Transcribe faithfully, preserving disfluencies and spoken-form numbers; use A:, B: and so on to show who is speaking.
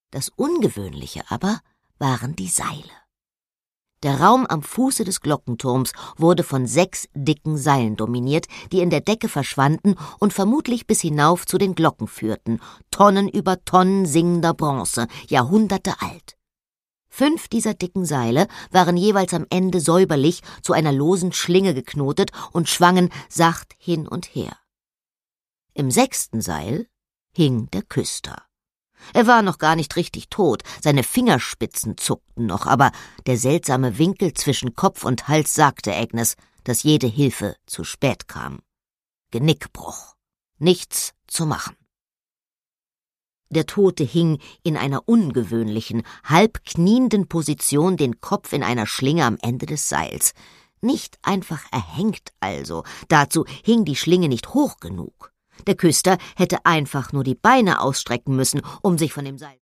A: Das Ungewöhnliche aber waren die Seile. Der Raum am Fuße des Glockenturms wurde von sechs dicken Seilen dominiert, die in der Decke verschwanden und vermutlich bis hinauf zu den Glocken führten, Tonnen über Tonnen singender Bronze, Jahrhunderte alt. Fünf dieser dicken Seile waren jeweils am Ende säuberlich zu einer losen Schlinge geknotet und schwangen sacht hin und her. Im sechsten Seil hing der Küster. Er war noch gar nicht richtig tot, seine Fingerspitzen zuckten noch, aber der seltsame Winkel zwischen Kopf und Hals sagte Agnes, dass jede Hilfe zu spät kam. Genickbruch. Nichts zu machen. Der Tote hing in einer ungewöhnlichen, halb knienden Position, den Kopf in einer Schlinge am Ende des Seils. Nicht einfach erhängt also, dazu hing die Schlinge nicht hoch genug. Der Küster hätte einfach nur die Beine ausstrecken müssen, um sich von dem Seil